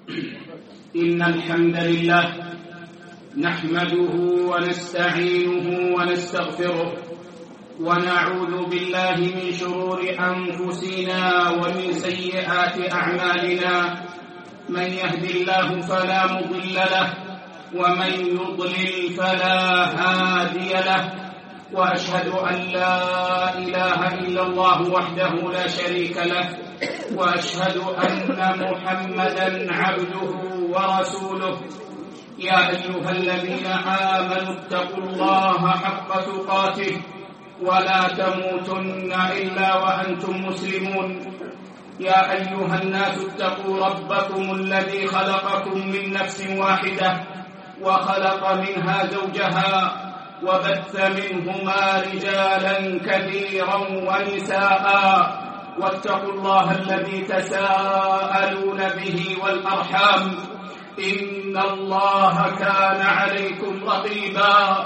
إن الحمد لله نحمده ونستعينه ونستغفره ونعوذ بالله من شرور أنفسنا ومن سيئات أعمالنا. من يهد الله فلا مضل له ومن يضلل فلا هادي له، وأشهد أن لا إله إلا الله وحده لا شريك له، وأشهد أن محمدا عبده ورسوله. يا أيها الذين آمنوا اتقوا الله حق تقاته ولا تموتن إلا وأنتم مسلمون. يا أيها الناس اتقوا ربكم الذي خلقكم من نفس واحدة وخلق منها زوجها وبث منهما رجالا كثيرا ونساء، واتقوا الله الذي تساءلون به والأرحام إن الله كان عليكم رقيبا.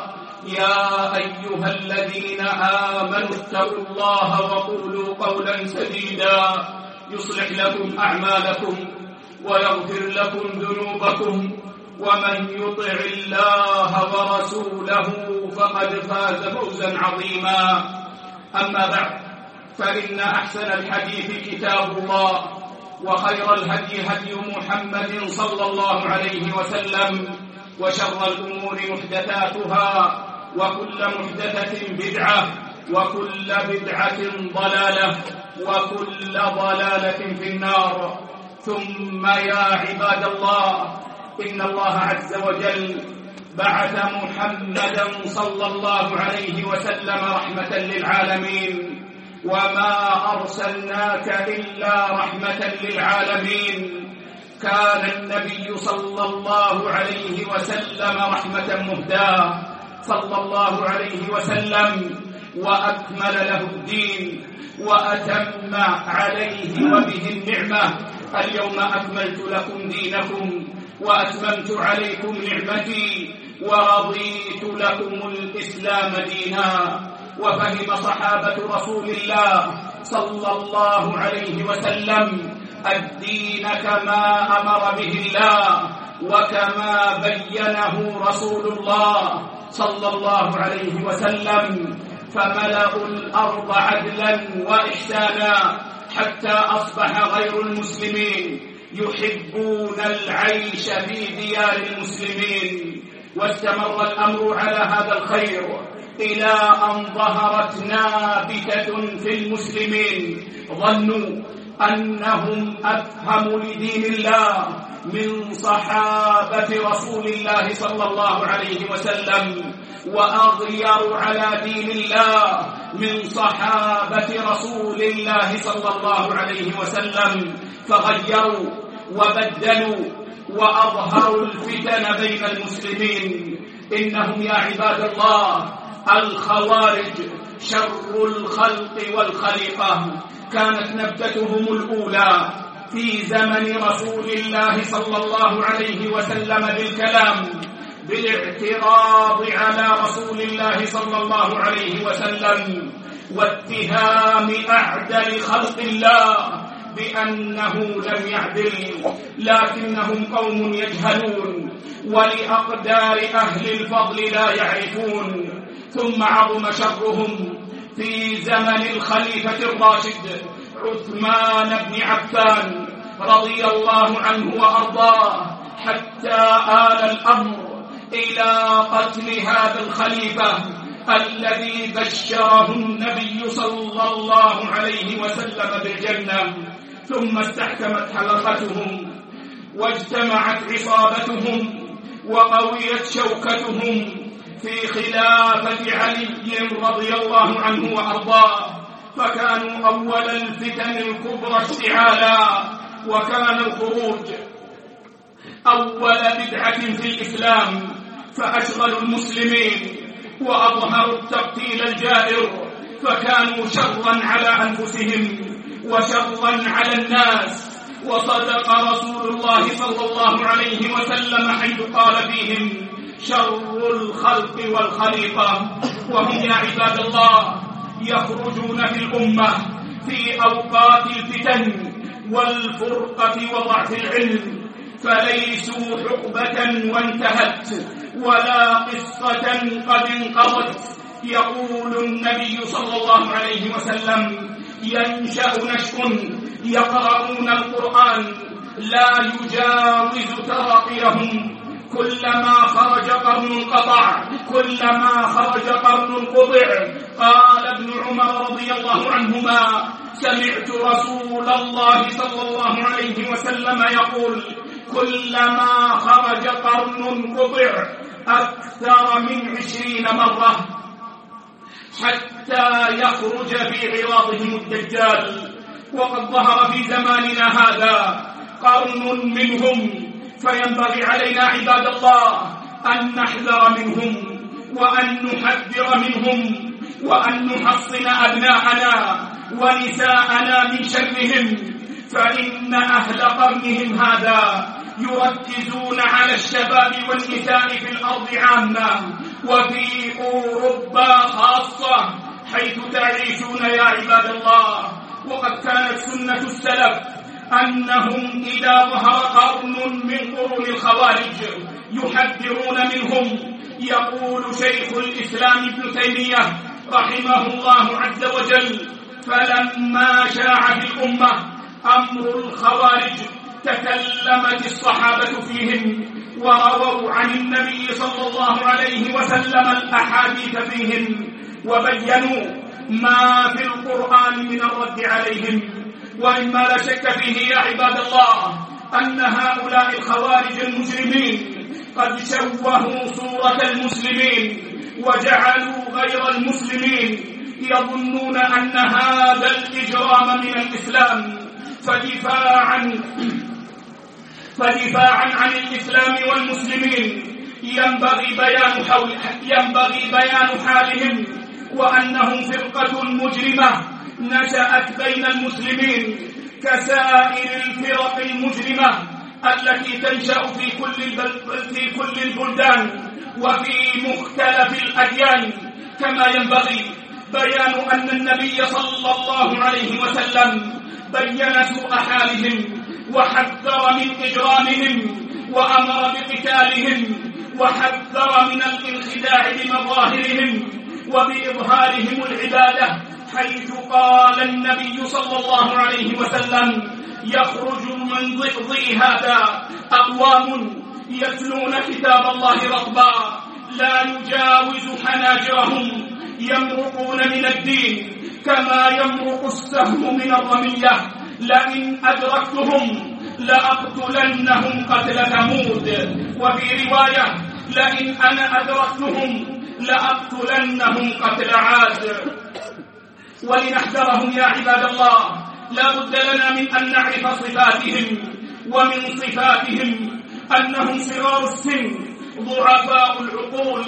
يا أيها الذين آمنوا اتقوا الله وقولوا قولا سديدا يصلح لكم أعمالكم ويغفر لكم ذنوبكم، ومن يطع الله ورسوله فقد فاز فوزا عظيما. أما بعد، فإن أحسن الحديث كتاب الله، وخير الهدي هدي محمد صلى الله عليه وسلم، وشر الأمور محدثاتها، وكل محدثة بدعة، وكل بدعة ضلالة، وكل ضلالة في النار. ثم يا عباد الله، إن الله عز وجل بعث محمدا صلى الله عليه وسلم رحمة للعالمين، وما أرسلناك إلا رحمة للعالمين. كان النبي صلى الله عليه وسلم رحمة مهداة صلى الله عليه وسلم، وأكمل له الدين وأتم عليه وبه النعمة. اليوم أكملت لكم دينكم وأتممت عليكم نعمتي ورضيت لكم الإسلام دينا. وفهم صحابة رسول الله صلى الله عليه وسلم الدين كما أمر به الله وكما بينه رسول الله صلى الله عليه وسلم، فملأوا الأرض عدلا وإحسانا حتى أصبح غير المسلمين يحبون العيش في ديار المسلمين. واستمر الأمر على هذا الخير إلى أن ظهرت نابتة في المسلمين ظنوا أنهم أفهم لدين الله من صحابة رسول الله صلى الله عليه وسلم، وأغيروا على دين الله من صحابة رسول الله صلى الله عليه وسلم، فغيروا وبدلوا وأظهروا الفتن بين المسلمين. إنهم يا عباد الله الخوارج شر الخلق والخليقة، كانت نبتتهم الأولى في زمن رسول الله صلى الله عليه وسلم بالكلام، بالاعتراض على رسول الله صلى الله عليه وسلم، واتهام أعدل خلق الله بأنه لم يعدل، لكنهم قوم يجهلون ولأقدار أهل الفضل لا يعرفون. ثم عظم شرهم في زمن الخليفة الراشد عثمان بن عفان رضي الله عنه وأرضاه، حتى آل الأمر إلى قتل هذا الخليفة الذي بشره النبي صلى الله عليه وسلم بالجنة. ثم استحكمت حلقتهم واجتمعت عصابتهم وقويت شوكتهم في خلافة علي رضي الله عنه وأرضاه، فكانوا أول الفتن الكبرى اشتعالا، وكان الخروج أول بدعة في الإسلام، فأشغلوا المسلمين وأظهروا التقتيل الجائر، فكانوا شرا على أنفسهم وشرا على الناس. وصدق رسول الله صلى الله عليه وسلم حيث قال فيهم شر الخلق والخليقة. وهم يا عباد الله يخرجون في الأمة في أوقات الفتن والفرقة وضعف العلم، فليسوا حقبة وانتهت ولا قصة قد انقضت. يقول النبي صلى الله عليه وسلم: ينشأ نشء يقرؤون القرآن لا يجاوز تراقيهم، كلما خرج قرن قطع، كلما خرج قرن قطع. قال ابن عمر رضي الله عنهما: سمعت رسول الله صلى الله عليه وسلم يقول: كلما خرج قرن قطع أكثر من 20 مرة حتى يخرج في عراضهم الدجال. وقد ظهر في زماننا هذا قرن منهم، فينبغي علينا عباد الله أن نحذر منهم وأن نحذر منهم وأن نحصن أبناءنا ونساءنا من شرهم، فإن أهل قرنهم هذا يركزون على الشباب والنساء في الأرض عامة وفي أوروبا خاصة حيث تعيشون يا عباد الله. وقد كانت سنة السلف أنهم إذا ظهر قرن من قرون الخوارج يحذرون منهم. يقول شيخ الإسلام ابن تيمية رحمه الله عز وجل: فلما شاع في الأمة أمر الخوارج تكلمت الصحابة فيهم ورووا عن النبي صلى الله عليه وسلم الأحاديث فيهم وبينوا ما في القرآن من الرد عليهم. وإما لا شك فيه يا عباد الله أن هؤلاء الخوارج المجرمين قد شوهوا صورة المسلمين وجعلوا غير المسلمين يظنون أن هذا الإجرام من الإسلام، فدفاعا عن الإسلام والمسلمين ينبغي بيان حالهم، وأنهم فرقة مجرمة نشأت بين المسلمين كسائر الفرق المجرمة التي تنشأ في كل البلدان وفي مختلف الأديان. كما ينبغي بيان أن النبي صلى الله عليه وسلم بين سوء حالهم وحذر من إجرامهم وأمر بقتالهم وحذر من الانخداع بمظاهرهم وبإظهارهم العبادة، حيث قال النبي صلى الله عليه وسلم: يخرج من ضئضئ هذا أقوام يتلون كتاب الله رطبا لا يجاوز حناجرهم يمرقون من الدين كما يمرق السهم من الرمية، لئن أدركتهم لأقتلنهم قتل ثمود. وفي رواية: لئن أنا أدركتهم لأقتلنهم قتل عاد. ولنحذرهم يا عباد الله لا بد لنا من أن نعرف صفاتهم، ومن صفاتهم أنهم صغار السن ضعفاء العقول.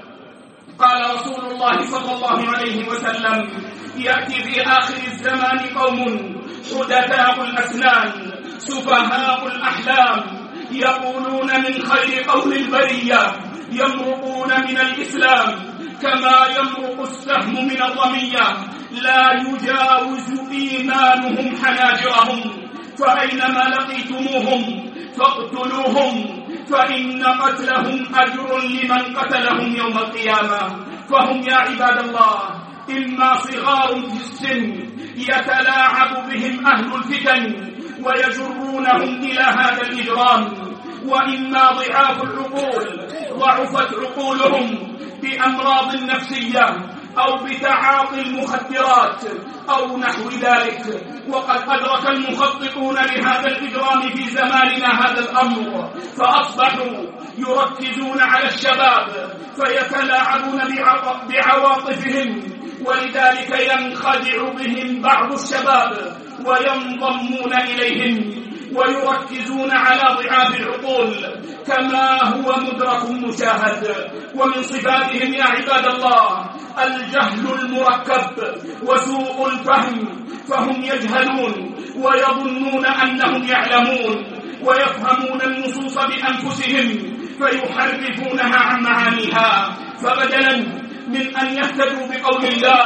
قال رسول الله صلى الله عليه وسلم: يأتي في آخر الزمان قوم حدثاء الأسنان سفهاء الأحلام يقولون من خير قول البرية يمرقون من الإسلام كما يمرق السهم من الرمية لا يجاوز إيمانهم حناجرهم، فأينما لقيتموهم فاقتلوهم فإن قتلهم أجر لمن قتلهم يوم القيامة. فهم يا عباد الله إما صغار في السن يتلاعب بهم أهل الفتن ويجرونهم إلى هذا الإجرام، وإما ضعاف العقول ضعفت عقولهم بأمراض نفسية أو بتعاطي المخدرات أو نحو ذلك. وقد أدرك المخططون لهذا الإجرام في زماننا هذا الأمر، فأصبحوا يركزون على الشباب فيتلاعبون بعواطفهم، ولذلك ينخدع بهم بعض الشباب وينضمون إليهم ويركزون على ضعاف العقول كما هو مدرك مشاهد. ومن صفاتهم يا عباد الله الجهل المركب وسوء الفهم، فهم يجهلون ويظنون أنهم يعلمون ويفهمون النصوص بأنفسهم فيحرفونها عن معانيها، فبدلا من أن يهتدوا بقول الله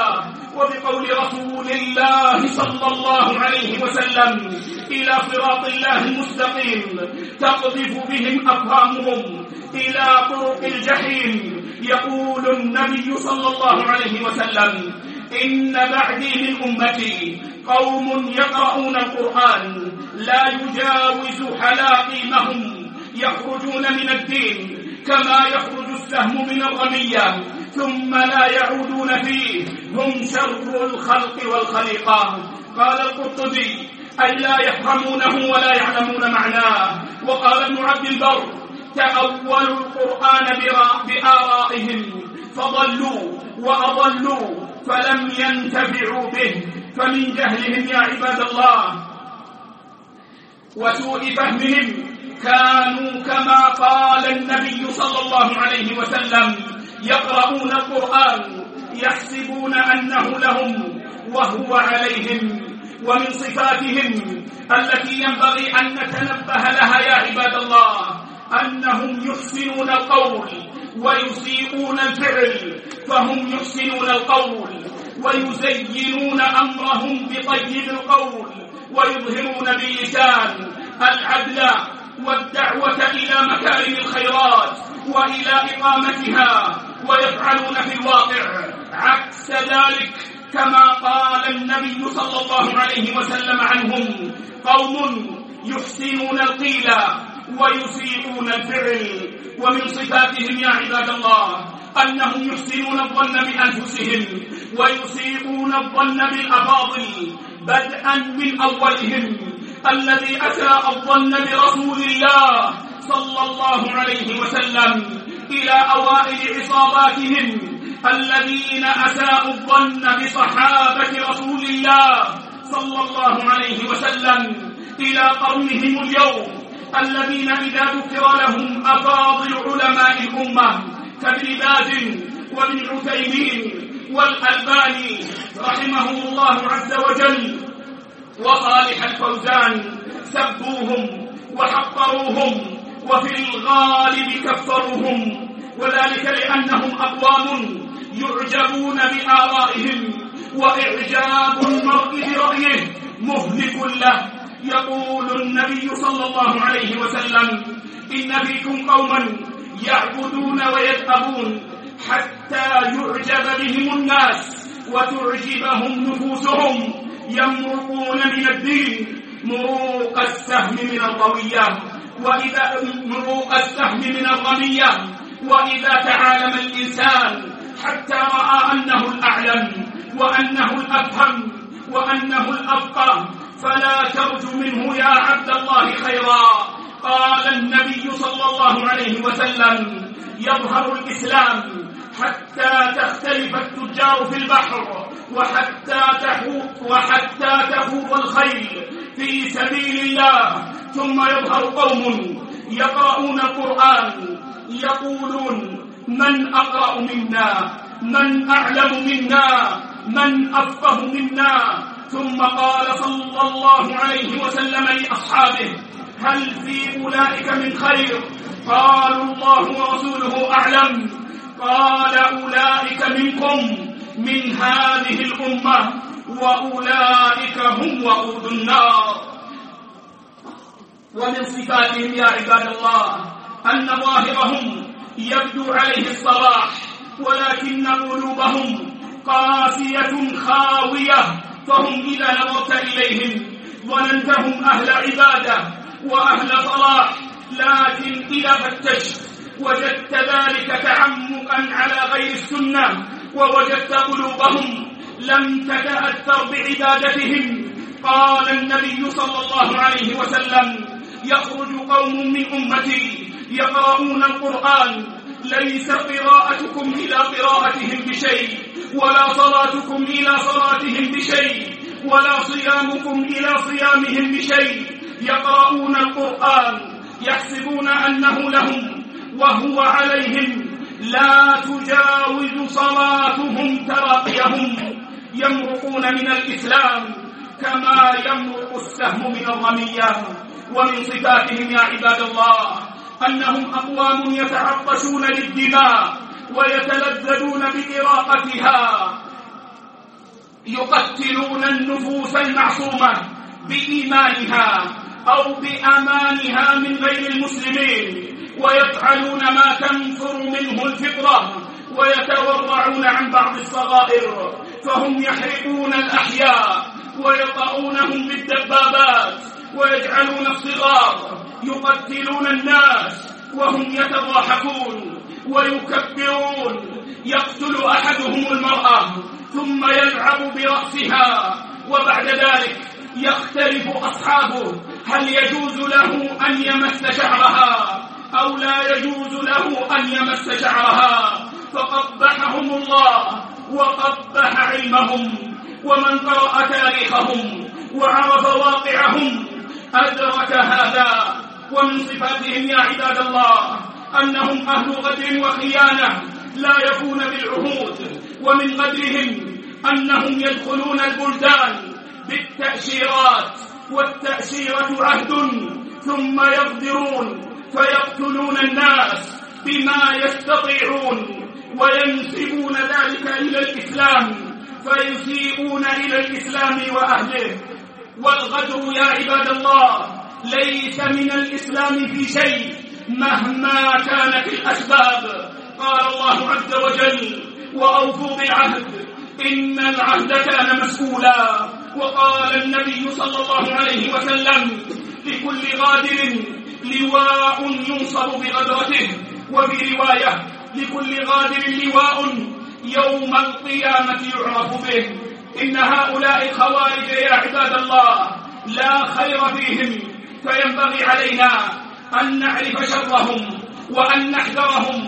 وبقول رسول الله صلى الله عليه وسلم إلى صراط الله المستقيم تقذف بهم أفهامهم إلى طرق الجحيم. يقول النبي صلى الله عليه وسلم: إن بعدي من أمتي قوم يقرؤون القرآن لا يجاوز حلاقيمهم يخرجون من الدين كما يخرج السهم من الرمية ثم لا يعودون فيه، هم شر الخلق والخليقة. قال القرطبي: أي لا يفهمونه ولا يعلمون معناه. وقال ابن عبد البر: تأولوا القرآن بآرائهم فضلوا وأضلوا فلم ينتفعوا به. فمن جهلهم يا عباد الله وسوء فهمهم كانوا كما قال النبي صلى الله عليه وسلم يقرؤون القرآن يحسبون أنه لهم وهو عليهم. ومن صفاتهم التي ينبغي أن نتنبه لها يا عباد الله أنهم يحسنون القول ويسيئون الفعل. فهم يحسنون القول ويزينون أمرهم بطيب القول ويظهرون باللسان العدل والدعوة إلى مكارم الخيرات وإلى إقامتها، ويفعلون في الواقع عكس ذلك كما قال النبي صلى الله عليه وسلم عنهم: قوم يحسنون القيل ويسيئون الفعل. ومن صفاتهم يا عباد الله أنهم يحسنون الظن بأنفسهم ويسيئون الظن بالأفاضل، بدءا من أولهم الذي أساء الظن برسول الله صلى الله عليه وسلم إلى أوائل عصاباتهم الذين أساءوا الظن بصحابة رسول الله صلى الله عليه وسلم إلى قرنهم اليوم الذين إذا ذكر لهم أفاضل علماء الأمة كابن باز وابن عثيمين والألباني رحمهم الله عز وجل وصالح الفوزان سبوهم وحقروهم وفي الغالب كفروهم، وذلك لأنهم أقوام يعجبون بآرائهم وإعجاب المرء برأيه مهلك له. يقول النبي صلى الله عليه وسلم: إن فيكم قوما يعبدون ويذهبون حتى يعجب بهم الناس وتعجبهم نفوسهم، يمرقون من الدين مروق السهم من الرمية، وإذا تعالم الإنسان حتى رأى أنه الأعلم وأنه الأفهم وأنه الأفقه فلا ترجو منه يا عبد الله خيرا. قال النبي صلى الله عليه وسلم: يظهر الإسلام حتى تختلف التجار في البحر وحتى تفوض الخيل في سبيل الله، ثم يظهر قوم يقرؤون القرآن يقولون: من أقرأ منا، من أعلم منا، من أفقه منا. ثم قال صلى الله عليه وسلم لأصحابه: هل في أولئك من خير؟ قالوا: الله ورسوله أعلم. قال: أولئك منكم من هذه الأمة وأولئك هم وقود النار. ومن صفاتهم يا عباد الله أن ظاهرهم يبدو عليه الصلاح ولكن قلوبهم قاسية خاوية. فهم إذا نظرت إليهم ظننتهم أهل عبادة وأهل صلاح، لكن إذا فتشت وجدت ذلك تعمقا على غير السنة، ووجدت قلوبهم لم تتأثر بعبادتهم. قال النبي صلى الله عليه وسلم: يخرج قوم من أمتي يقرؤون القرآن ليس قراءتكم إلى قراءتهم بشيء، ولا صلاتكم إلى صلاتهم بشيء، ولا صيامكم إلى صيامهم بشيء. يقرؤون القرآن يحسبون أنه لهم وهو عليهم، لا تجاوز صلاتهم تراقيهم، يمرقون من الإسلام كما يمرق السهم من الرمية. ومن صفاتهم يا عباد الله أنهم أقوام يتعطشون للدماء ويتلذذون بإراقتها يقتلون النفوس المعصومة بإيمانها أو بأمانها من غير المسلمين، ويفعلون ما تنفر منه الفطرة، ويتورعون عن بعض الصغائر، فهم يحرقون الأحياء ويطؤونهم بالدبابات، ويجعلون الصغار يقتلون الناس وهم يتضاحكون ويكبرون. يقتل أحدهم المرأة ثم يلعب برأسها، وبعد ذلك يختلف أصحابه هل يجوز له أن يمس شعرها أو لا يجوز له أن يمس شعرها، فقبحهم الله وقبح علمهم. ومن قرأ تاريخهم وعرف واقعهم أدرك هذا. ومن صفاتهم يا عباد الله أنهم أهل غدر وخيانة لا يفون بالعهود. ومن غدرهم أنهم يدخلون البلدان بالتأشيرات، والتأشيرة عهد، ثم يغدرون فيقتلون الناس بما يستطيعون، وينسبون ذلك إلى الإسلام، فيسيئون إلى الإسلام وأهله. والغدر يا عباد الله ليس من الإسلام في شيء مهما كانت الأسباب. قال الله عز وجل: وأوفوا بالعهد إن العهد كان مسؤولا. وقال النبي صلى الله عليه وسلم: لكل غادر لواء ينصب بغدرته. وفي رواية: لكل غادر لواء يوم القيامة يعرف به. إن هؤلاء الخوارج يا عباد الله لا خير فيهم، فينبغي علينا أن نعرف شرهم وأن نحذرهم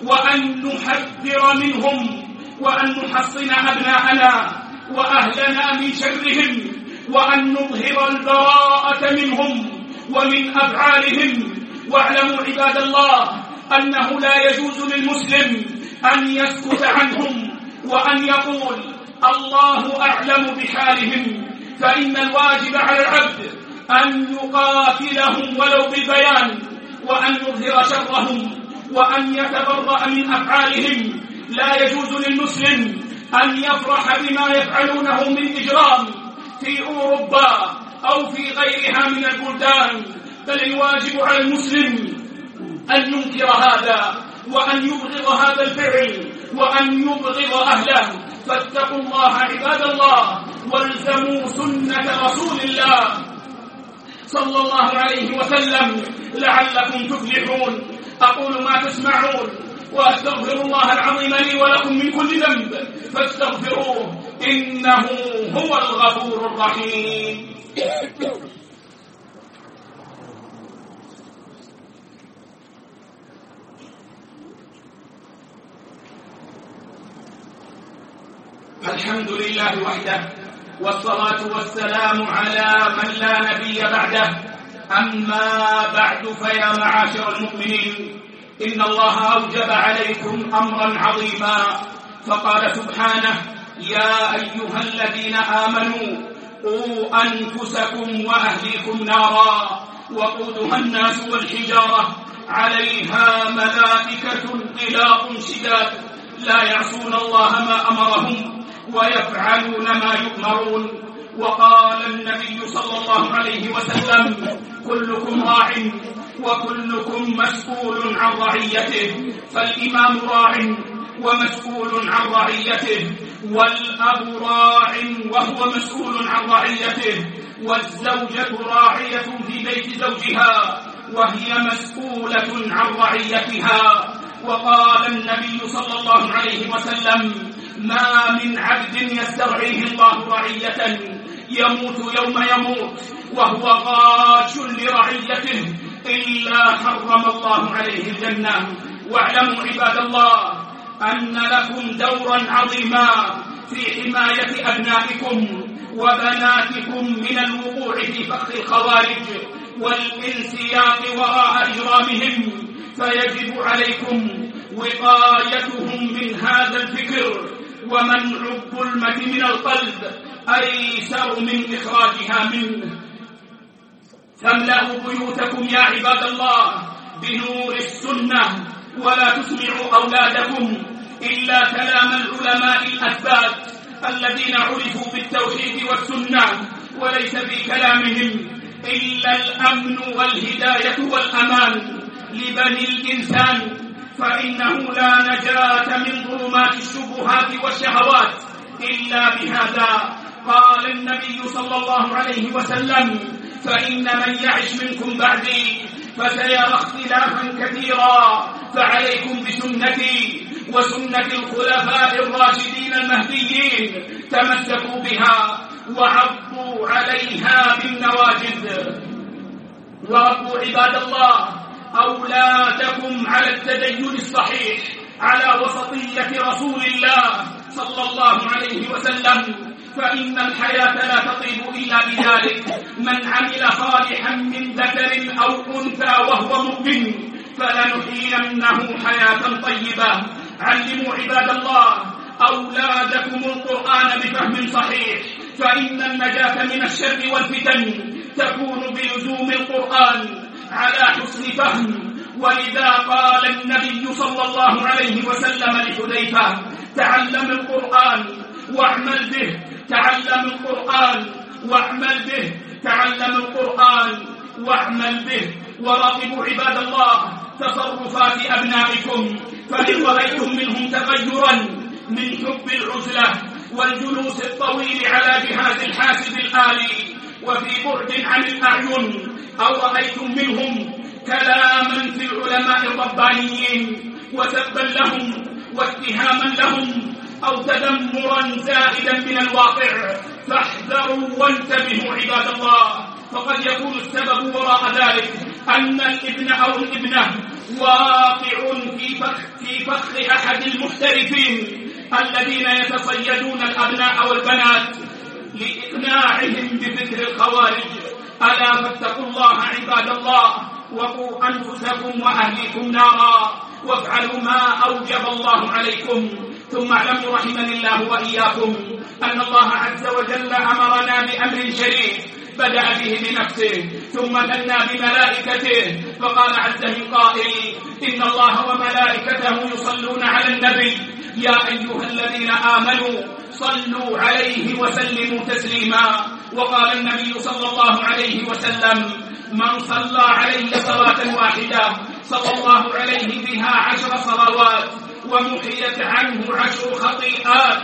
وأن نحذر منهم، وأن نحصن أبناءنا وأهلنا من شرهم، وأن نظهر البراءة منهم ومن أفعالهم. واعلموا عباد الله أنه لا يجوز للمسلم أن يسكت عنهم وأن يقول الله أعلم بحالهم، فإن الواجب على العبد أن يقاتلهم ولو بالبيان، وأن يظهر شرهم وأن يتبرأ من أفعالهم. لا يجوز للمسلم أن يفرح بما يفعلونه من إجرام في أوروبا أو في غيرها من البلدان، بل الواجب على المسلم أن ينكر هذا وأن يبغض هذا الفعل وأن يبغض أهله. فاتقوا الله عباد الله، والزموا سنة رسول الله صلى الله عليه وسلم لعلكم تفلحون. أقول ما تسمعون، وأستغفر الله العظيم لي ولكم من كل ذنب، فاستغفروه إنه هو الغفور الرحيم. الحمد لله وحده، والصلاة والسلام على من لا نبي بعده. أما بعد، فيا معاشر المؤمنين، إن الله أوجب عليكم أمرا عظيما، فقال سبحانه: يا أيها الذين آمنوا قوا أنفسكم وأهليكم نارا وقودها الناس والحجارة عليها ملائكة غلاظ شداد لا يعصون الله ما أمرهم ويفعلون ما يؤمرون. وقال النبي صلى الله عليه وسلم: كلكم راع وكلكم مسؤول عن رعيته. فالإمام راع ومسؤول عن رعيته، والأب راع وهو مسؤول عن رعيته، والزوجة راعية في بيت زوجها وهي مسؤولة عن رعيتها. وقال النبي صلى الله عليه وسلم: ما من عبد يسترعيه الله رعية يموت يوم يموت وهو غاش لرعيته إلا حرم الله عليه الجنة. واعلموا عباد الله أن لكم دورا عظيما في حماية أبنائكم وبناتكم من الوقوع في فخ الخوارج والانسياق وراء إجرامهم، فيجب عليكم وقايتهم من هذا الفكر، ومنع الظلمة من القلب أيسر من إخراجها منه. فاملأوا بيوتكم يا عباد الله بنور السنة، ولا تسمعوا أولادكم إلا كلام العلماء الأثبات الذين عرفوا بالتوحيد والسنة وليس في كلامهم إلا الأمن والهداية والأمان لبني الإنسان، فإنه لا نجاة من ظلمات الشبهات والشهوات إلا بهذا. قال النبي صلى الله عليه وسلم: فإن من يعش منكم بعدي فسيرى اختلافا كثيرا، فعليكم بسنتي وسنة الخلفاء الراشدين المهديين، تمسكوا بها وعضوا عليها بالنواجذ. وربوا عباد الله أولادكم على التدين الصحيح، على وسطية رسول الله صلى الله عليه وسلم، فإن الحياة لا تطيب إلا بذلك. من عمل صالحا من ذكر أو أنثى وهو مؤمن فلنحيينه حياة طيبة. علموا عباد الله أولادكم القرآن بفهم صحيح، فإن النجاة من الشر والفتن تكون بلزوم القرآن على حسن فهم. ولذا قال النبي صلى الله عليه وسلم لحذيفة: تعلم القرآن واعمل به، تعلم القرآن واعمل به، تعلم القرآن واعمل به. وراقبوا عباد الله تصرفات أبنائكم، فإن رأيتم منهم تغيرا من حب العزلة والجلوس الطويل على جهاز الحاسب الآلي وفي بعد عن الأعين، أو رأيتم منهم كلاما في العلماء الربانيين وسبا لهم واتهاما لهم أو تذمرا زائدا من الواقع، فاحذروا وانتبهوا عباد الله، فقد يكون السبب وراء ذلك أن الابن أو الابنة واقع في فخ أحد المحترفين الذين يتصيدون الأبناء والبنات لإقناعهم بفكر الخوارج. ألا فاتقوا الله عباد الله، وقوا أنفسكم وأهليكم نارا، وافعلوا ما أوجب الله عليكم. ثم اعلموا رحمني الله وإياكم أن الله عز وجل أمرنا بأمر شريف بدأ به بنفسه ثم ثنى بملائكته، فقال عز من قائل: إن الله وملائكته يصلون على النبي يا أيها الذين آمنوا صلوا عليه وسلموا تسليما. وقال النبي صلى الله عليه وسلم: من صلى عليه صلاة واحدة صلى الله عليه بها 10 صلوات ومحيت عنه 10 خطيئات.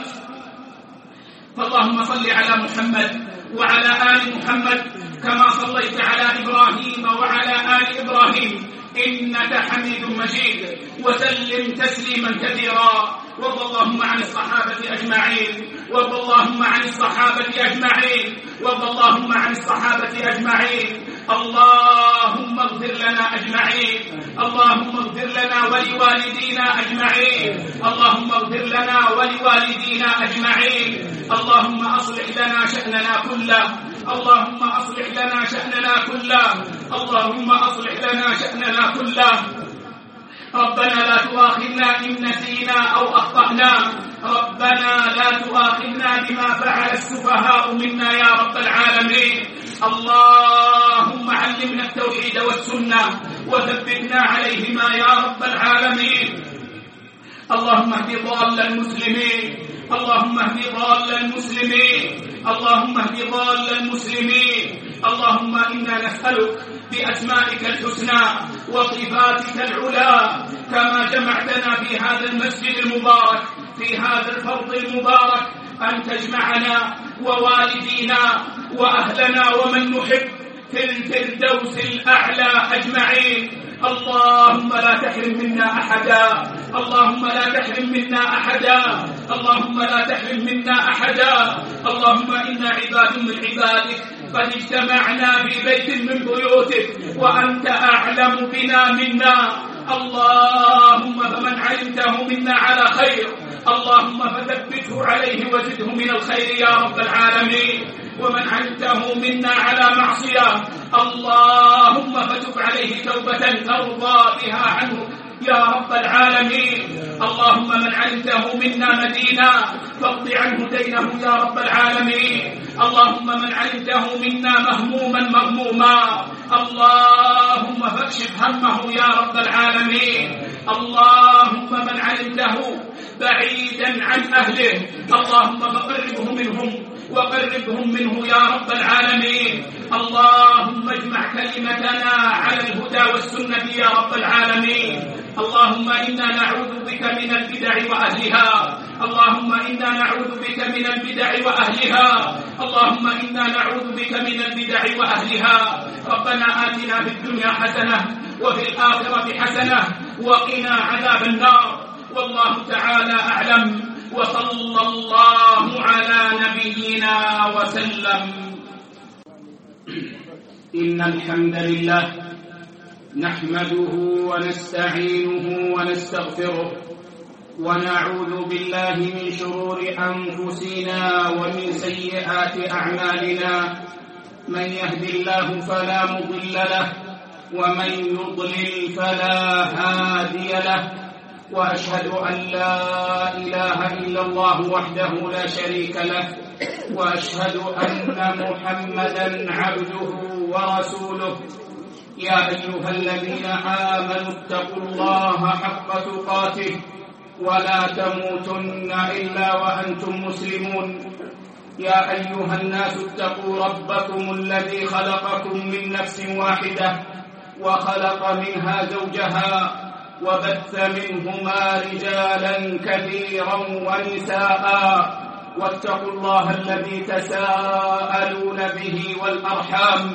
فاللهم صل على محمد وعلى آل محمد كما صليت على إبراهيم وعلى آل إبراهيم إنك حميد مجيد، وسلم تسليما كثيرا. وارض اللهم عن الصحابة أجمعين، وارض اللهم عن الصحابة أجمعين، وارض اللهم عن الصحابة أجمعين. اللهم اغفر لنا أجمعين، اللهم اغفر لنا ولوالدينا أجمعين، اللهم اغفر لنا ولوالدينا أجمعين. اللهم أصلح لنا شأننا كله، اللهم أصلح لنا شأننا كله، اللهم أصلح لنا شأننا كله. ربنا لا تؤاخذنا إن نسينا أو أخطأنا، ربنا لا تؤاخذنا بما فعل السفهاء منا يا رب العالمين. اللهم علمنا التوحيد والسنة وثبتنا عليهما يا رب العالمين. اللهم اهد ضال المسلمين، اللهم اهد ضال المسلمين، اللهم اهد ضال المسلمين. اللهم إنا نسألك بأسمائك الحسنى وصفاتك العلى كما جمعتنا في هذا المسجد المبارك في هذا الفرض المبارك أن تجمعنا ووالدينا وأهلنا ومن نحب في الفردوس الأعلى أجمعين. اللهم لا تحرم منا أحدا، اللهم لا تحرم منا أحدا، اللهم لا تحرم منا أحدا. اللهم إنا عباد من عبادك قد اجتمعنا في بيت من بيوتك وأنت أعلم بنا منا. اللهم فمن علمته منا على خير اللهم فثبته عليه وزده من الخير يا رب العالمين، ومن علمته منا على معصية اللهم فتب عليه توبة ترضى بها عنه يا رب العالمين. اللهم من علمته منا مدينا فاقض عنه دينه يا رب العالمين. اللهم من علمته منا مهموما مغموما اللهم فاكشف همه يا رب العالمين. اللهم من علمته بعيدا عن أهله اللهم قربه منهم وقربهم منه يا رب العالمين. اللهم اجمع كلمتنا على الهدى والسنة يا رب العالمين. اللهم إنا نعوذ بك من البدع وأهلها اللهم إنا نعوذ بك من البدع وأهلها اللهم إنا نعوذ بك من البدع وأهلها. ربنا آتنا في الدنيا حسنة وفي الآخرة حسنة وقنا عذاب النار. والله تعالى أعلم وصلى الله على نبينا وسلم. إن الحمد لله نحمده ونستعينه ونستغفره ونعوذ بالله من شرور أنفسنا ومن سيئات أعمالنا. من يهد الله فلا مضل له ومن يضلل فلا هادي له. وأشهد أن لا إله إلا الله وحده لا شريك له وأشهد أن محمدا عبده ورسوله. يا أيها الذين آمنوا اتقوا الله حق تقاته ولا تموتن إلا وأنتم مسلمون. يا أيها الناس اتقوا ربكم الذي خلقكم من نفس واحدة وخلق منها زوجها وبث منهما رجالا كثيرا ونساء واتقوا الله الذي تساءلون به والأرحام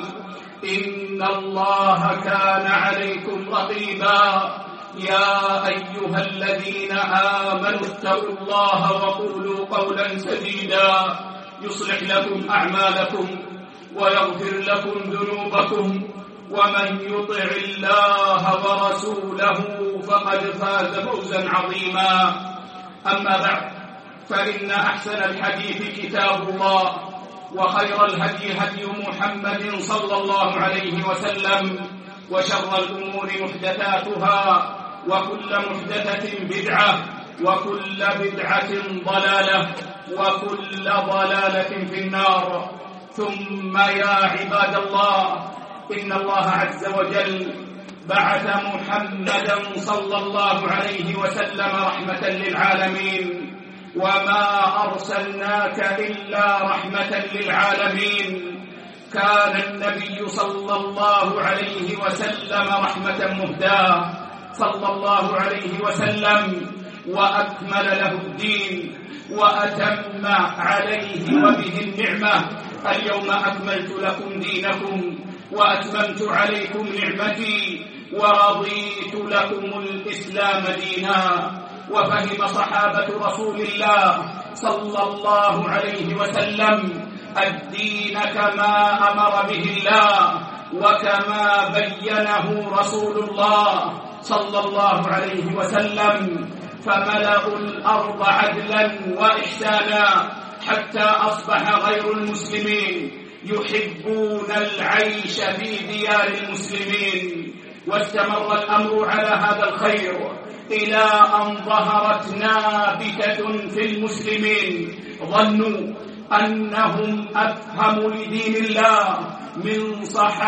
إن الله كان عليكم رقيبا. يا أيها الذين آمنوا اتقوا الله وقولوا قولا سديدا يصلح لكم أعمالكم ويغفر لكم ذنوبكم ومن يطع الله ورسوله فقد فاز فوزا عظيما. أما بعد فإن أحسن الحديث كتاب الله وخير الهدي هدي محمد صلى الله عليه وسلم وشر الأمور محدثاتها وكل محدثة بدعة وكل بدعة ضلالة وكل ضلالة في النار. ثم يا عباد الله إن الله عز وجل بعث محمدا صلى الله عليه وسلم رحمة للعالمين وما أرسلناك إلا رحمة للعالمين. كان النبي صلى الله عليه وسلم رحمة مهداة صلى الله عليه وسلم وأكمل له الدين وأتم عليه وبه النعمة. اليوم أكملت لكم دينكم وأتممت عليكم نعمتي ورضيت لكم الإسلام دينا. وفهم صحابة رسول الله صلى الله عليه وسلم الدين كما أمر به الله وكما بينه رسول الله صلى الله عليه وسلم. فملأوا الأرض عدلا وإحسانا حتى أصبح غير المسلمين يحبون العيش في ديار المسلمين. واستمر الأمر على هذا الخير إلى أن ظهرت نابتة في المسلمين ظنوا أنهم أفهم لدين الله من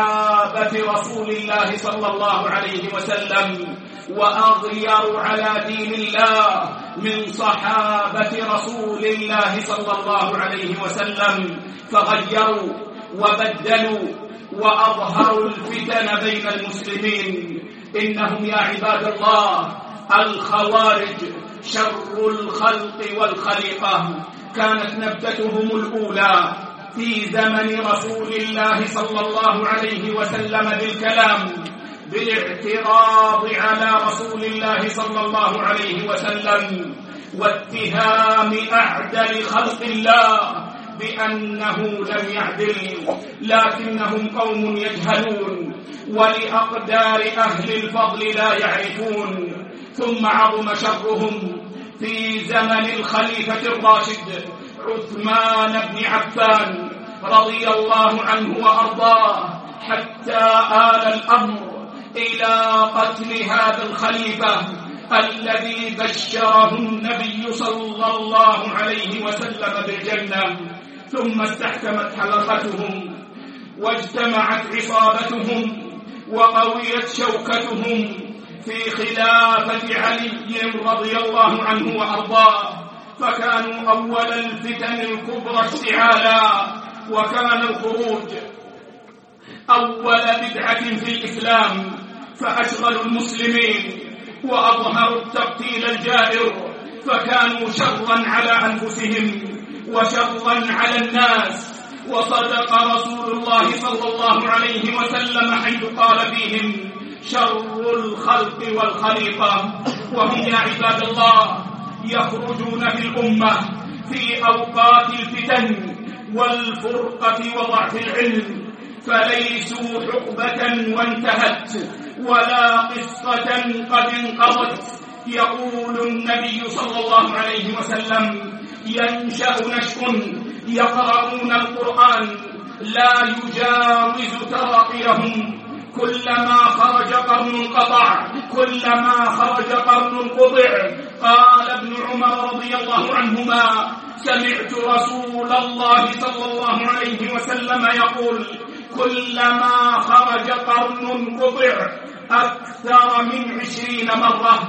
صحابة رسول الله صلى الله عليه وسلم وأغيروا على دين الله من صحابة رسول الله صلى الله عليه وسلم فغيروا وبدلوا وأظهروا الفتن بين المسلمين. إنهم يا عباد الله الخوارج شر الخلق والخليقة كانت نبتتهم الأولى في زمن رسول الله صلى الله عليه وسلم بالكلام بالاعتراض على رسول الله صلى الله عليه وسلم واتهام أعدل خلق الله بأنه لم يعدل لكنهم قوم يجهلون ولأقدار أهل الفضل لا يعرفون. ثم عظم شرهم في زمن الخليفة الراشد عثمان بن عفان رضي الله عنه وأرضاه حتى آل الأمر إلى قتل هذا الخليفة الذي بشره النبي صلى الله عليه وسلم بالجنة. ثم استحكمت حلقتهم واجتمعت عصابتهم وقويت شوكتهم في خلافة علي رضي الله عنه وأرضاه، فكانوا أول الفتن الكبرى اشتعالا، وكان الخروج أول بدعة في الإسلام، فأشغلوا المسلمين وأظهروا التبطيل الجائر، فكانوا شرا على أنفسهم وشرا على الناس. وصدق رسول الله صلى الله عليه وسلم حيث قال فيهم: شر الخلق والخليقة. وهم يا عباد الله يخرجون في الأمة في أوقات الفتن والفرقة وضعف العلم، فليسوا حقبة وانتهت ولا قصة قد انقضت. يقول النبي صلى الله عليه وسلم: ينشأ نشء يقرؤون القرآن لا يجاوز تراقيهم، كلما خرج قرن قطع، كلما خرج قرن قطع. قال ابن عمر رضي الله عنهما: سمعت رسول الله صلى الله عليه وسلم يقول: كلما خرج قرن قطع أكثر من 20 مرة،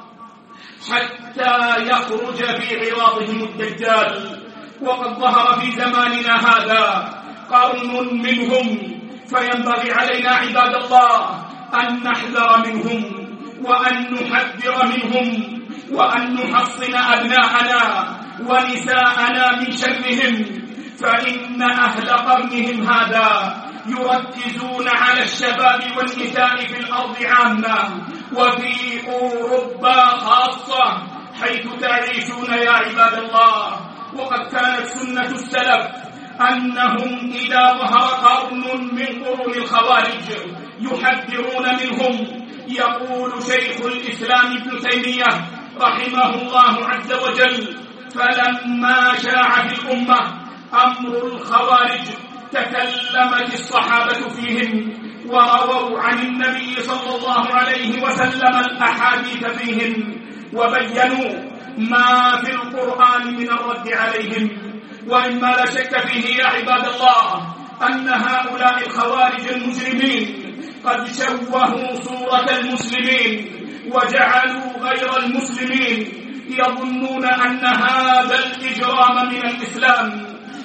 حتى يخرج في عراضهم الدجال. وقد ظهر في زماننا هذا قرن منهم، فينبغي علينا عباد الله أن نحذر منهم وأن نحذر منهم وأن نحصن أبناءنا ونساءنا من شرهم، فإن أهل قرنهم هذا يركزون على الشباب والنساء في الأرض عامة وفي أوروبا خاصة حيث تعيشون يا عباد الله. وقد كانت سنة السلف أنهم إذا ظهر قرن من قرون الخوارج يحذرون منهم. يقول شيخ الإسلام ابن تيمية رحمه الله عز وجل: فلما شاع في الأمة أمر الخوارج تكلمت الصحابة فيهم ورووا عن النبي صلى الله عليه وسلم الأحاديث فيهم، وبينوا ما في القرآن من الرد عليهم. وإما لا شك فيه يا عباد الله أن هؤلاء الخوارج المجرمين قد شوهوا صورة المسلمين وجعلوا غير المسلمين يظنون أن هذا الإجرام من الإسلام،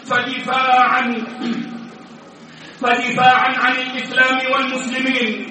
فدفاعا عن الإسلام والمسلمين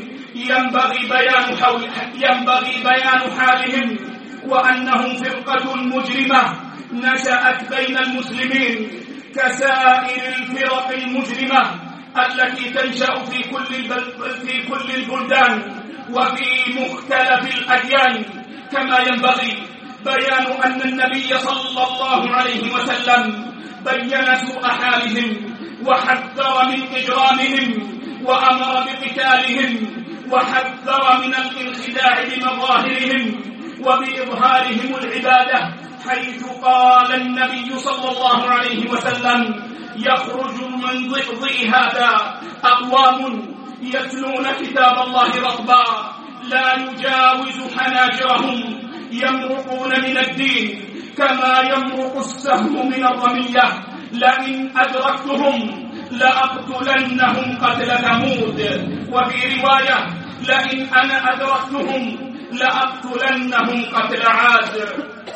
ينبغي بيان حالهم، وأنهم فرقة مجرمة نشأت بين المسلمين كسائر الفرق المجرمة التي تنشأ في كل البلدان وفي مختلف الأديان. كما ينبغي بيان أن النبي صلى الله عليه وسلم بين سوء حالهم وحذر من إجرامهم وأمر بقتالهم وحذر من الانخداع بمظاهرهم وبإظهارهم العبادة، حيث قال النبي صلى الله عليه وسلم: يخرج من ضئضئ هذا أقوام يتلون كتاب الله رطبا لا يجاوز حناجرهم، يمرقون من الدين كما يمرق السهم من الرمية، لئن أدركتهم لأقتلنهم قتل ثمود. وفي رواية: لئن أنا أدركتهم لأقتلنهم قتل عاد.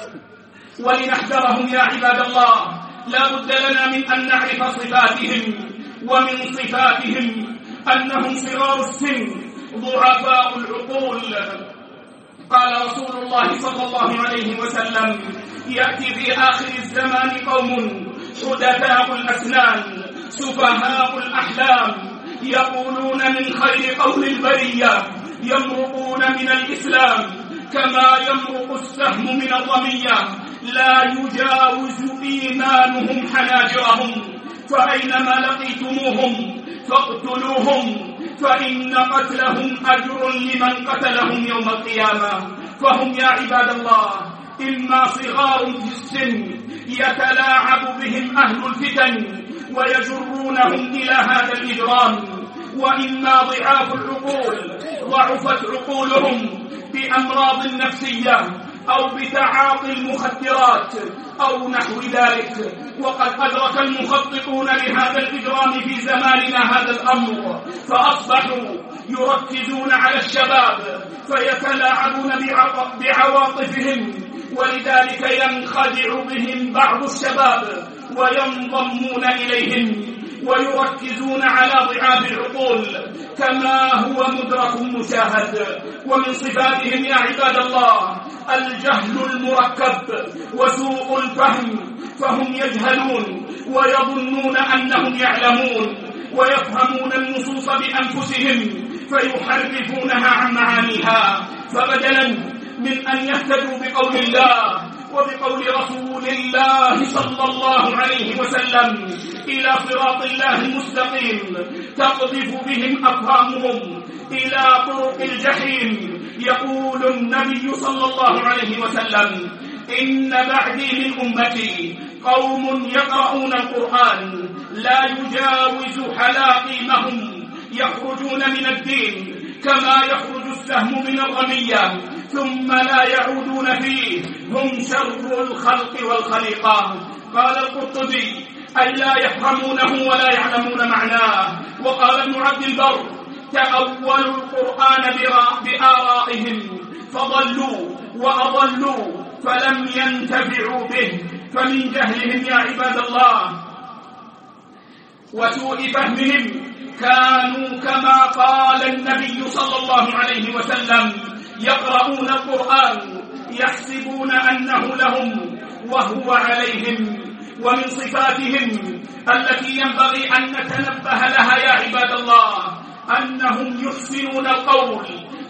ولنحذرهم يا عباد الله لا بد لنا من أن نعرف صفاتهم، ومن صفاتهم أنهم صغار السن ضعفاء العقول. قال رسول الله صلى الله عليه وسلم: يأتي في آخر الزمان قوم حدثاء الأسنان سفهاء الأحلام يقولون من خير قول البرية، يمرقون من الإسلام كما يمرق السهم من الرمية، لا يجاوز إيمانهم حناجرهم، فأينما لقيتموهم فاقتلوهم، فإن قتلهم أجر لمن قتلهم يوم القيامة. فهم يا عباد الله إما صغار في السن يتلاعب بهم أهل الفتن ويجرونهم إلى هذا الإجرام، وإما ضعاف العقول ضعفت عقولهم بأمراض نفسية أو بتعاطي المخدرات أو نحو ذلك. وقد أدرك المخططون لهذا الإجرام في زماننا هذا الأمر، فأصبحوا يركزون على الشباب فيتلاعبون بعواطفهم، ولذلك ينخدع بهم بعض الشباب وينضمون إليهم ويركزون على ضعاف العقول كما هو مدرك مشاهد. ومن صفاتهم يا عباد الله الجهل المركب وسوء الفهم، فهم يجهلون ويظنون أنهم يعلمون ويفهمون النصوص بأنفسهم فيحرفونها عن معانيها، فبدلا من أن يهتدوا بقول الله وبقول رسول الله صلى الله عليه وسلم إلى صراط الله المستقيم تقذف بهم أفهامهم إلى طرق الجحيم. يقول النبي صلى الله عليه وسلم: إن بعدي من أمتي قوم يقرؤون القرآن لا يجاوز حلاقيمهم، يخرجون من الدين كما يخرج السهم من الرمية ثم لا يعودون فيه، هم شر الخلق والخليقة. قال القرطبي: أي لا يفهمونه ولا يعلمون معناه. وقال ابن عبد البر: تأولوا القرآن بآرائهم فضلوا وأضلوا فلم ينتفعوا به. فمن جهلهم يا عباد الله وسوء فهمهم كانوا كما قال النبي صلى الله عليه وسلم يقرؤون القرآن يحسبون أنه لهم وهو عليهم. ومن صفاتهم التي ينبغي أن نتنبه لها يا عباد الله أنهم يحسنون القول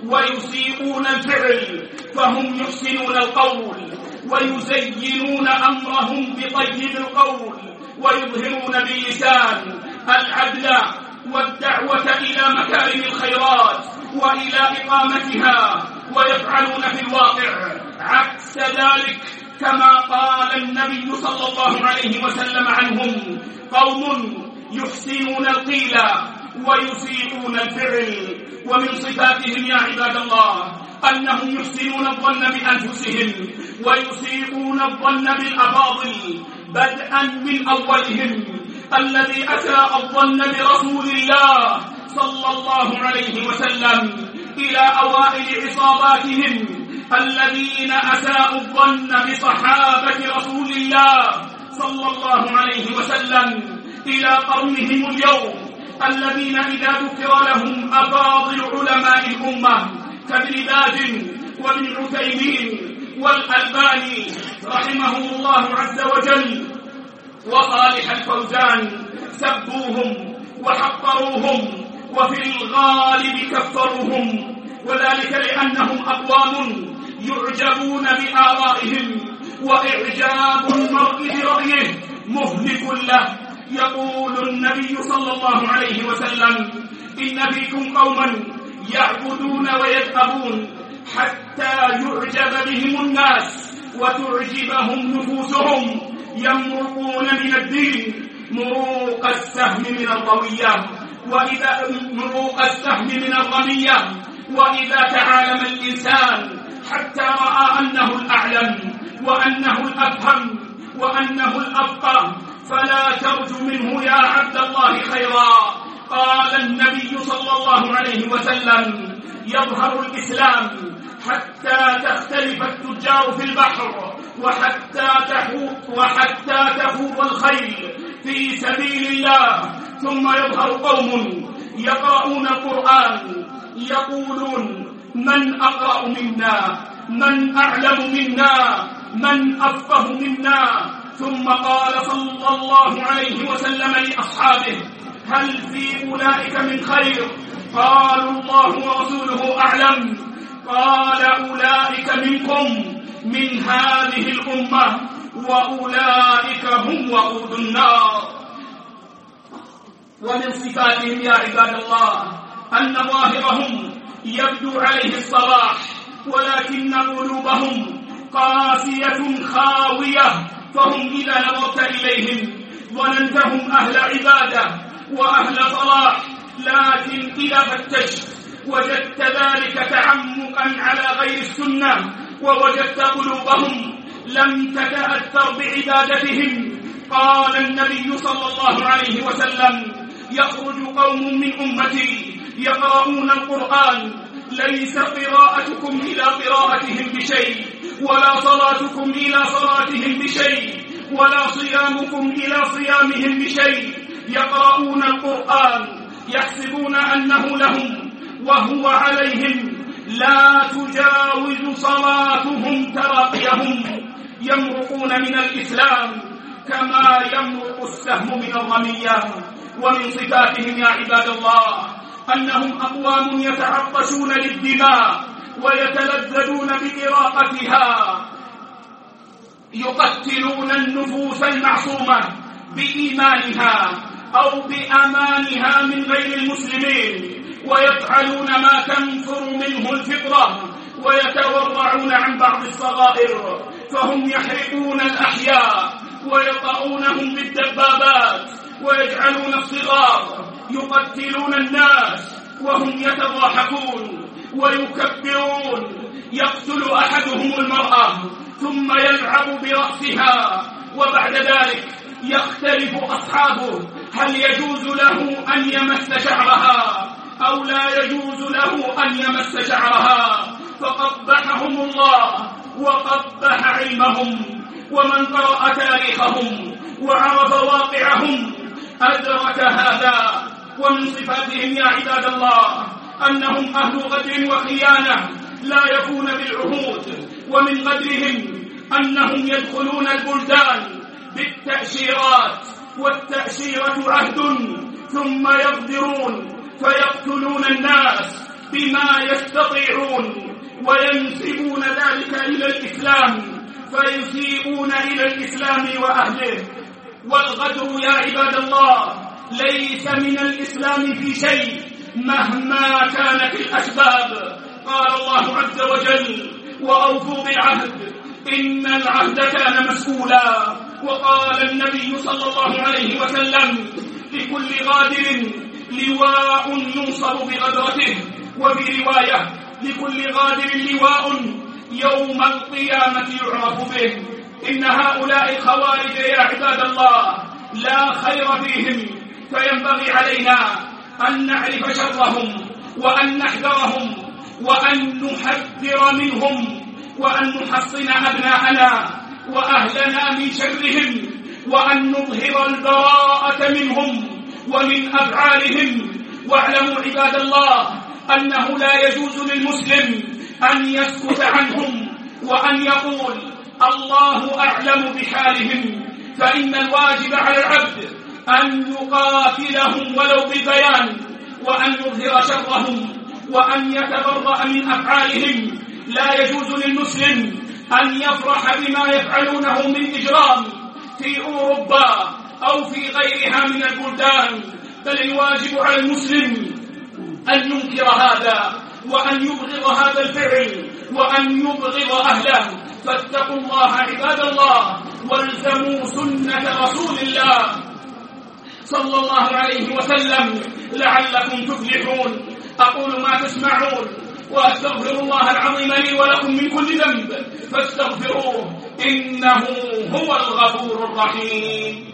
ويسيئون الفعل، فهم يحسنون القول ويزينون أمرهم بطيب القول ويظهرون باللسان العدل والدعوة إلى مكارم الخيرات وإلى إقامتها، ويفعلون في الواقع عكس ذلك كما قال النبي صلى الله عليه وسلم عنهم: قوم يحسنون القيل ويسيئون الفعل. ومن صفاتهم يا عباد الله أنهم يحسنون الظن بأنفسهم ويسيئون الظن بالأفاضل، بدءا من أولهم الذي أساء الظن برسول الله صلى الله عليه وسلم إلى أوائل عصاباتهم الذين أساءوا الظن بصحابة رسول الله صلى الله عليه وسلم إلى قرنهم اليوم الذين إذا ذكر لهم أفاضل علماء الأمة كابن باز وابن عثيمين والألباني رحمهم الله عز وجل وصالح الفوزان سبوهم وحقروهم وفي الغالب كفروهم، وذلك لأنهم أقوام يعجبون بآرائهم وإعجاب المرء برأيه مهلك له. يقول النبي صلى الله عليه وسلم: إن فيكم قوما يعبدون ويذهبون حتى يعجب بهم الناس وتعجبهم نفوسهم، يمرقون من الدين مروق السهم من الرمية، وإذا تعالم الإنسان حتى رأى أنه الأعلم وأنه الأفهم وأنه الأفقه فلا ترجو منه يا عبد الله خيرا. قال النبي صلى الله عليه وسلم: يظهر الإسلام حتى تختلف التجار في البحر وحتى تفوض الخيل في سبيل الله، ثم يظهر قوم يقرؤون القرآن يقولون: من أقرأ منا، من أعلم منا، من أفقه منا. ثم قال صلى الله عليه وسلم لأصحابه: هل في أولئك من خير؟ قالوا: الله ورسوله أعلم. قال: أولئك منكم من هذه الأمة وأولئك هم وقود النار. ومن صفاتهم يا عباد الله أن ظاهرهم يبدو عليه الصلاح ولكن قلوبهم قاسية خاوية، فهم إذا نظرت إليهم ظننتهم أهل عبادة وأهل صلاح، لكن إذا فتشت وجدت ذلك تعمقا على غير السنة، ووجدت قلوبهم لم تتأثر بعبادتهم. قال النبي صلى الله عليه وسلم: يخرج قوم من أمتي يقرؤون القرآن ليس قراءتكم إلى قراءتهم بشيء، ولا صلاتكم إلى صلاتهم بشيء، ولا صيامكم إلى صيامهم بشيء. يقرؤون القرآن يحسبون أنه لهم وهو عليهم، لا تجاوز صلاتهم تراقيهم. يمرقون من الإسلام كما يمرق السهم من الرمية. ومن صفاتهم يا عباد الله أنهم أقوام يتعطشون للدماء ويتلذذون بإراقتها، يقتلون النفوس المعصومة بإيمانها أو بأمانها من غير المسلمين، ويفعلون ما تنفر منه الفطرة، ويتورعون عن بعض الصغائر، فهم يحرقون الأحياء ويطؤونهم بالدبابات، ويجعلون الصغار يقتلون الناس وهم يتضاحكون ويكبرون. يقتل أحدهم المرأة ثم يلعب برأسها، وبعد ذلك يختلف أصحابه هل يجوز له أن يمس شعرها أو لا يجوز له أن يمس شعرها، فقبحهم الله وقبح علمهم. ومن قرأ تاريخهم وعرف واقعهم أدرك هذا. ومن صفاتهم يا عباد الله أنهم أهل غدر وخيانة لا يفون بالعهود. ومن غدرهم أنهم يدخلون البلدان بالتأشيرات، والتأشيرة عهد، ثم يغدرون فيقتلون الناس بما يستطيعون، وينسبون ذلك إلى الإسلام، فيسيئون إلى الإسلام وأهله. والغدر يا عباد الله ليس من الإسلام في شيء مهما كانت الأسباب. قال الله عز وجل: وأوفوا بالعهد إن العهد كان مسؤولا. وقال النبي صلى الله عليه وسلم: لكل غادر لواء ينصب بغدرته. وفي رواية: لكل غادر لواء يوم القيامة يعرف به. إن هؤلاء الخوارج يا عباد الله لا خير فيهم، فينبغي علينا أن نعرف شرهم وأن نحذرهم وأن نحذر منهم، وأن نحصن أبناءنا وأهلنا من شرهم، وأن نظهر البراءة منهم ومن أفعالهم. واعلموا عباد الله أنه لا يجوز للمسلم أن يسكت عنهم وأن يقول الله أعلم بحالهم، فإن الواجب على العبد أن يقاتلهم ولو ببيان، وأن يظهر شرهم وأن يتبرأ من أفعالهم. لا يجوز للمسلم أن يفرح بما يفعلونه من إجرام في أوروبا أو في غيرها من البلدان، بل الواجب على المسلم أن ينكر هذا وأن يبغض هذا الفعل وأن يبغض أهله. فاتقوا الله عباد الله، والزموا سنة رسول الله صلى الله عليه وسلم لعلكم تفلحون. أقول ما تسمعون، وأستغفر الله العظيم لي ولكم من كل ذنب، فاستغفروه إنه هو الغفور الرحيم.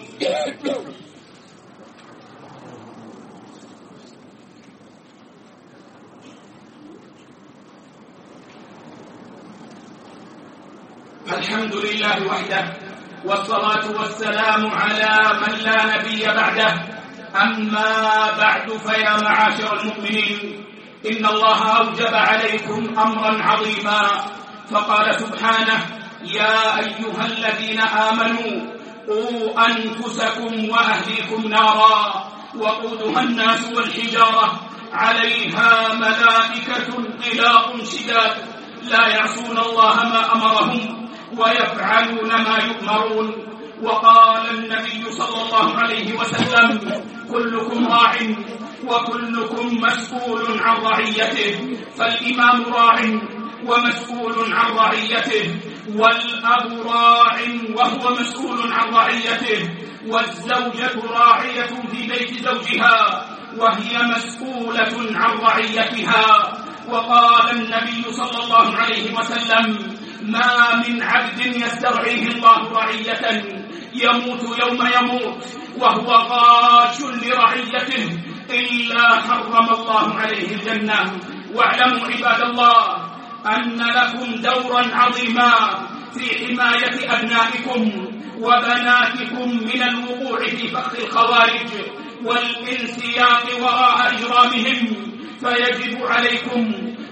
الحمد لله وحده، والصلاة والسلام على من لا نبي بعده. أما بعد، فيا معاشر المؤمنين، إن الله أوجب عليكم أمرا عظيما، فقال سبحانه: يا أيها الذين آمنوا قوا أنفسكم وأهليكم نارا وقودها الناس والحجارة عليها ملائكة غلاظ شداد لا يعصون الله ما أمرهم ويفعلون ما يؤمرون. وقال النبي صلى الله عليه وسلم: كلكم راع وكلكم مسؤول عن رعيته. فالإمام راع ومسؤول عن رعيته، والأب راع وهو مسؤول عن رعيته، والزوجة راعية في بيت زوجها وهي مسؤولة عن رعيتها. وقال النبي صلى الله عليه وسلم: ما من عبد يسترعيه الله رعية يموت يوم يموت وهو غاش لرعيته إلا حرم الله عليه الجنة. واعلموا عباد الله أن لكم دورا عظيما في حماية أبنائكم وبناتكم من الوقوع في فخ الخوارج والانسياق وراء إجرامهم، فيجب عليكم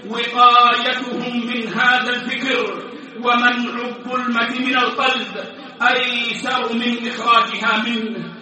وقايتهم من هذا الفكر، ومنع الظلمة من القلب أيسر من إخراجها منه.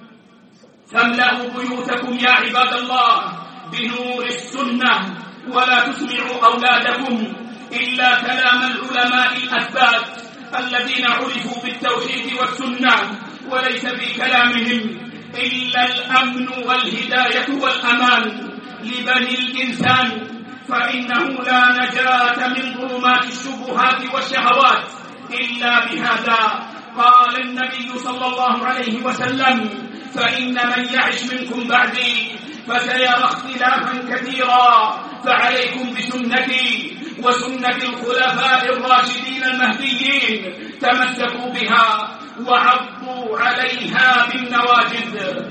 فاملأوا بيوتكم يا عباد الله بنور السنة، ولا تسمعوا أولادكم إلا كلام العلماء الأثبات الذين عرفوا بالتوحيد والسنة، وليس في كلامهم إلا الأمن والهداية والأمان لبني الإنسان، فإنه لا نجاة من ظلمات الشبهات والشهوات إلا بهذا. قال النبي صلى الله عليه وسلم: فإن من يعش منكم بعدي فسيرى اختلافا كثيرا، فعليكم بسنتي وسنة الخلفاء الراشدين المهديين، تمسكوا بها وعضوا عليها بالنواجذ.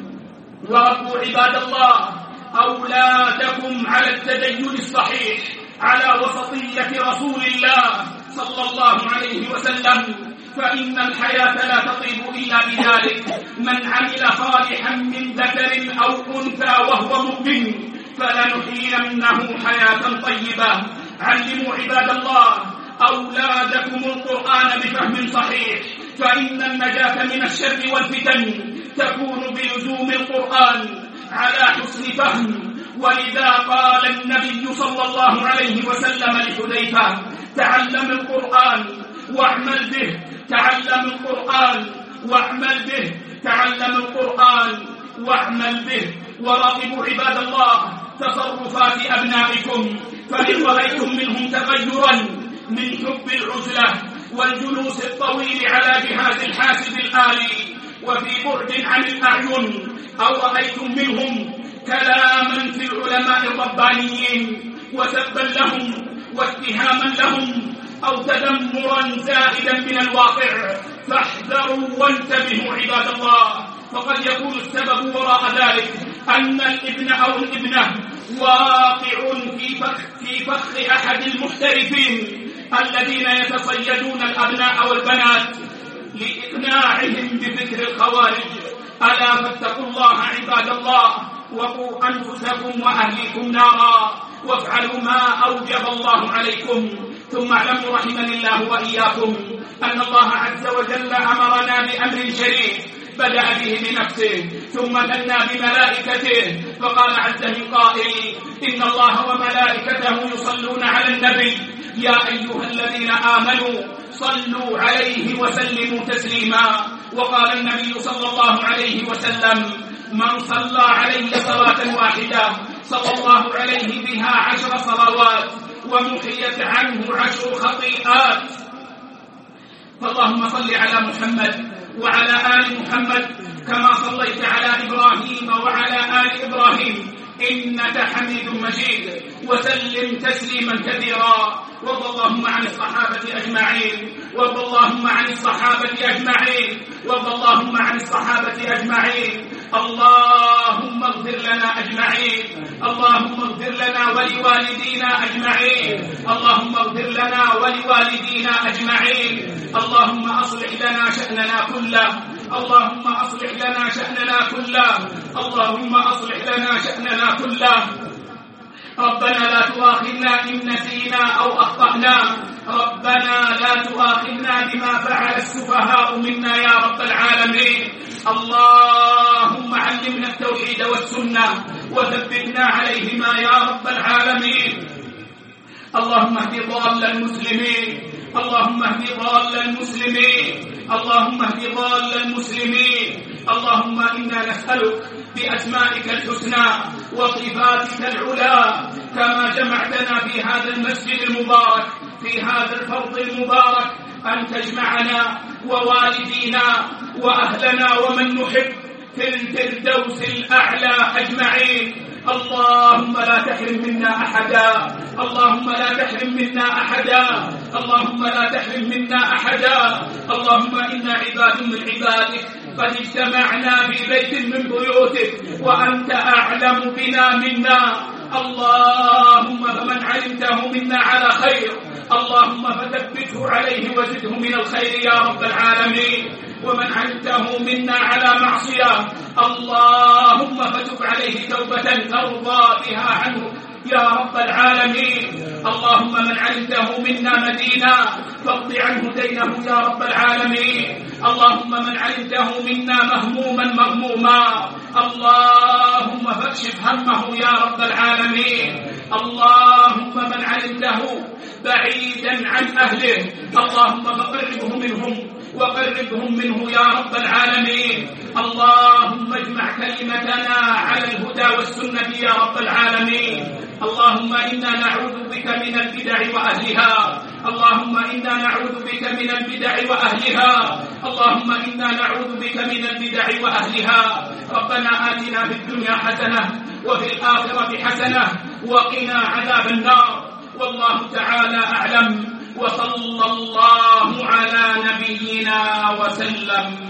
وربوا عباد الله أولادكم على التدين الصحيح، على وسطية رسول الله صلى الله عليه وسلم، فإن الحياة لا تطيب إلا بذلك. من عمل صالحا من ذكر أو أنثى وهو مؤمن فلنحيينه حياة طيبة. علموا عباد الله أولادكم القرآن بفهم صحيح، فإن النجاة من الشر والفتن تكون بلزوم القرآن على حسن فهم. ولذا قال النبي صلى الله عليه وسلم لحذيفة: تعلم القرآن واعمل به، تعلم القرآن واعمل به، تعلم القرآن واعمل به. وراقبوا عباد الله تصرفات أبنائكم، فإن رأيتم منهم تغيرا من حب العزلة والجلوس الطويل على جهاز الحاسب الآلي وفي بعد عن الأعين، أو رأيتم منهم كلاما في العلماء الربانيين وسبا لهم واتهاما لهم، أو تذمرا زائدا من الواقع، فاحذروا وانتبهوا عباد الله، فقد يكون السبب وراء ذلك أن الابن أو الابنة واقع في فخ أحد المحترفين الذين يتصيدون الأبناء والبنات لإقناعهم بفكر الخوارج. ألا فاتقوا الله عباد الله، وقوا أنفسكم وأهليكم نارا، وافعلوا ما أوجب الله عليكم. ثم اعلموا رحمني الله وإياكم أن الله عز وجل أمرنا بأمر شريف بدأ به بنفسه ثم ثنى بملائكته، فقال عز من قائل: إن الله وملائكته يصلون على النبي يا أيها الذين آمنوا صلوا عليه وسلموا تسليما. وقال النبي صلى الله عليه وسلم: من صلى علي صلاة واحدة صلى الله عليه بها 10 صلوات ومحيت عنه 10 خطيئات. فاللهم صل على محمد وعلى آل محمد كما صليت على إبراهيم وعلى آل إبراهيم إنك حميد مجيد، وسلم تسليما كثيرا. وارض اللهم عن الصحابة أجمعين، وارض اللهم عن الصحابة أجمعين، وارض اللهم عن الصحابة أجمعين. اللهم اغفر لنا أجمعين، اللهم اغفر لنا ولوالدينا أجمعين، اللهم اغفر لنا ولوالدينا أجمعين. اللهم أصلح لنا شأننا كله، اللهم أصلح لنا شأننا كله، اللهم أصلح لنا شأننا كله. ربنا لا تؤاخذنا إن نسينا أو أخطأنا، ربنا لا تؤاخذنا بما فعل السفهاء منا يا رب العالمين. اللهم علمنا التوحيد والسنة وثبتنا عليهما يا رب العالمين. اللهم اهد ضال المسلمين، اللهم اهد ضال المسلمين، اللهم اهد ضال المسلمين. اللهم إنا نسألك بأسمائك الحسنى وصفاتك العلى كما جمعتنا في هذا المسجد المبارك في هذا الفرض المبارك أن تجمعنا ووالدينا وأهلنا ومن نحب في الفردوس الأعلى أجمعين. اللهم لا تحرم منا أحدا، اللهم لا تحرم منا أحدا، اللهم لا تحرم منا أحدا. اللهم إنا عباد من عبادك قد اجتمعنا في بيت من بيوتك وأنت أعلم بنا منا. اللهم فمن علمته منا على خير اللهم فثبته عليه وزده من الخير يا رب العالمين، ومن علمته منا على معصية اللهم فتب عليه توبة ترضى بها عنه يا رب العالمين. اللهم من علمته منا مدينا فاقض عنه دينه يا رب العالمين. اللهم من علمته منا مهموما مغموما اللهم فاكشف همه يا رب العالمين. اللهم من علمته بعيدا عن أهله اللهم فقربه منهم وقربهم منه يا رب العالمين. اللهم اجمع كلمتنا على الهدى والسنة يا رب العالمين. اللهم إنا نعوذ بك من البدع وأهلها، اللهم إنا نعوذ بك من البدع وأهلها، اللهم إنا نعوذ بك من البدع وأهلها. ربنا آتنا في الدنيا حسنة وفي الآخرة حسنة وقنا عذاب النار. والله تعالى أعلم، وصلى الله على نبينا وسلم.